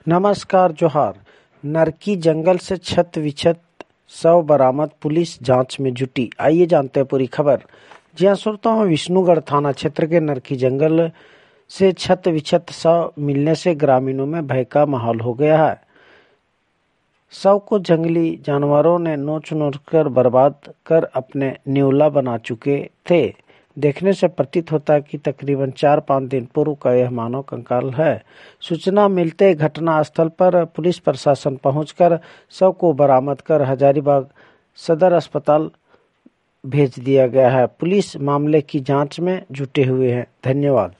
नमस्कार जोहार। नरकी जंगल से छत विछत शव बरामद, पुलिस जांच में जुटी। आइए जानते हैं पूरी खबर। जी हां सुनता हूं, विष्णुगढ़ थाना क्षेत्र के नरकी जंगल से छत विछत शव मिलने से ग्रामीणों में भय का माहौल हो गया है। शव को जंगली जानवरों ने नोच नोच कर बर्बाद कर अपने न्योला बना चुके थे। देखने से प्रतीत होता है कि तकरीबन 4-5 दिन पूर्व का यह मानव कंकाल है। सूचना मिलते घटनास्थल पर पुलिस प्रशासन पहुंचकर शव को बरामद कर हजारीबाग सदर अस्पताल भेज दिया गया है। पुलिस मामले की जांच में जुटे हुए हैं। धन्यवाद।